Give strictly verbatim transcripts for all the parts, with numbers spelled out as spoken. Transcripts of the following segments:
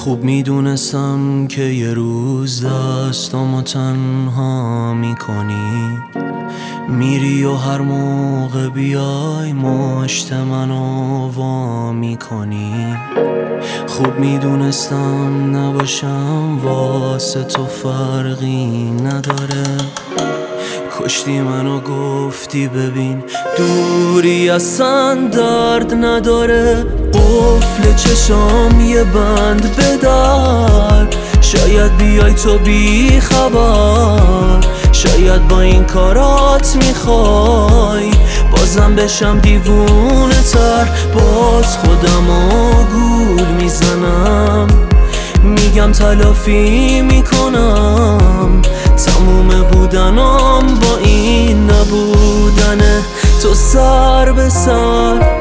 خوب میدونستم که یه روز دستامو تنها میکنی، میری و هر موقع بیای مشت منو وا میکنی. خوب میدونستم نباشم واسه تو فرقی نداره، کشتی منو گفتی ببین دوری اصلا درد نداره. قفل چشام یه بند بدر، شاید بیای تو بی خبر، شاید با این کارات میخوای بازم بشم دیوونه تر. باز خودمو گول میزنم، میگم تلافی میکنم، تموم بودنم با این نبودنه تو سر به سر.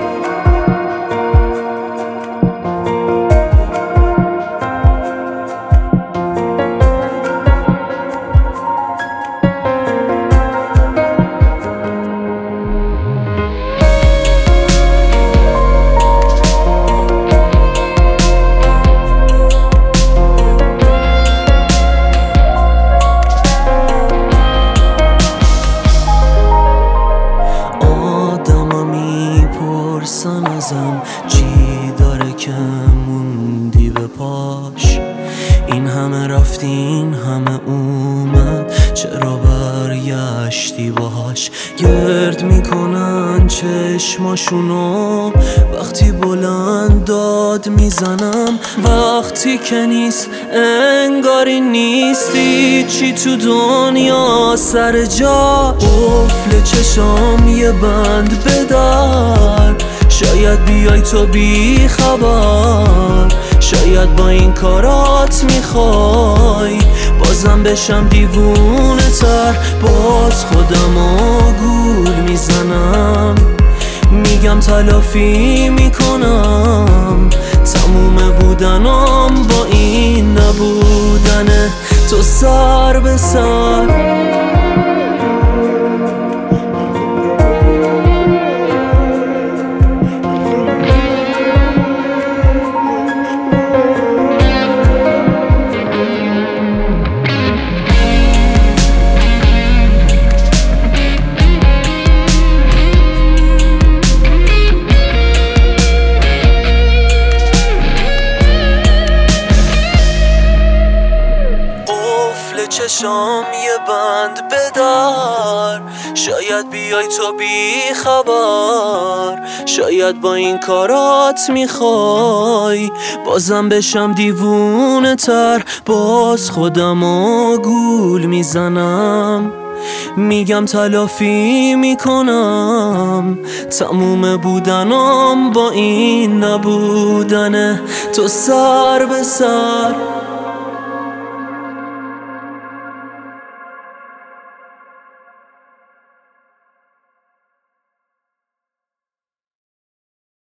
پرسن ازم چی داره که موندی به پاش، این همه رفتی این همه اومد چرا برگشتی باهاش. گرد میکنن چشماشونو وقتی بلند داد میزنم، وقتی که نیست انگاری نیستی چی تو دنیا سر جا. قفل چشام یه بند بدر، شاید بیای تو بی خبر، شاید با این کارات میخوای بازم بشم دیوونه تر. باز خودمو گول میزنم، میگم تلافی میکنم، تموم بودنم با این نبودنه تو سر به سر. چشام یه بند بدر، شاید بیای تو بی خبر، شاید با این کارات میخوای بازم بشم دیوونه تر. باز خودمو گول میزنم، میگم تلافی میکنم، تموم بودنم با این نبودنه تو سر به سر.